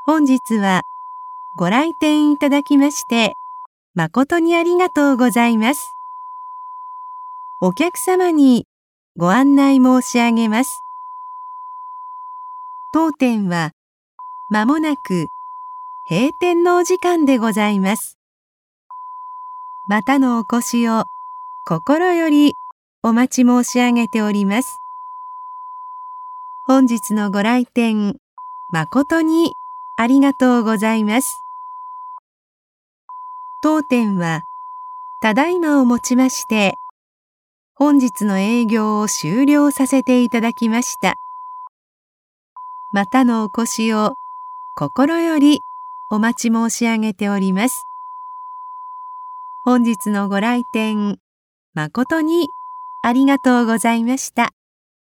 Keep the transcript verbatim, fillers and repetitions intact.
本日はご来店いただきまして誠にありがとうございます。お客様にご案内申し上げます。当店はまもなく閉店のお時間でございます。またのお越しを心よりお待ち申し上げております。本日のご来店誠にありがとうございます。当店はただいまをもちまして本日の営業を終了させていただきました。またのお越しを心よりお待ち申し上げております。本日のご来店誠にありがとうございました。